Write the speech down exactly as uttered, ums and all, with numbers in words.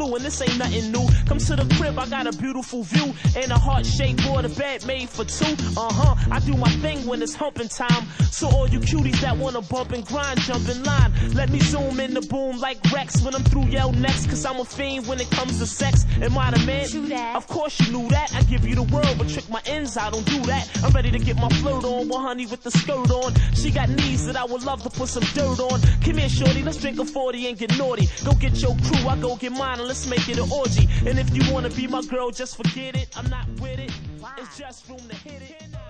true, and this ain't nothing new. Come to the crib, I got a beautiful view and a heart-shaped water bed made for two. Uh-huh, I do my thing when it's humping time. So all you cuties that wanna bump and grind, jump in line. Let me zoom in the boom like Rex when I'm through, yell next, cause I'm a fiend when it comes to sex. Am I the man? True that. Of course you knew that. I give you the world, but trick my ends, I don't do that. I'm ready to get my flirt on, well honey with the skirt on. She got knees that I would love to put some dirt on. Come here shorty, let's drink a forty and get naughty. Go get your crew, I go get mine, and let's make it an orgy. And if you wanna be my girl, just forget it, I'm not with it. It's just room to hit it.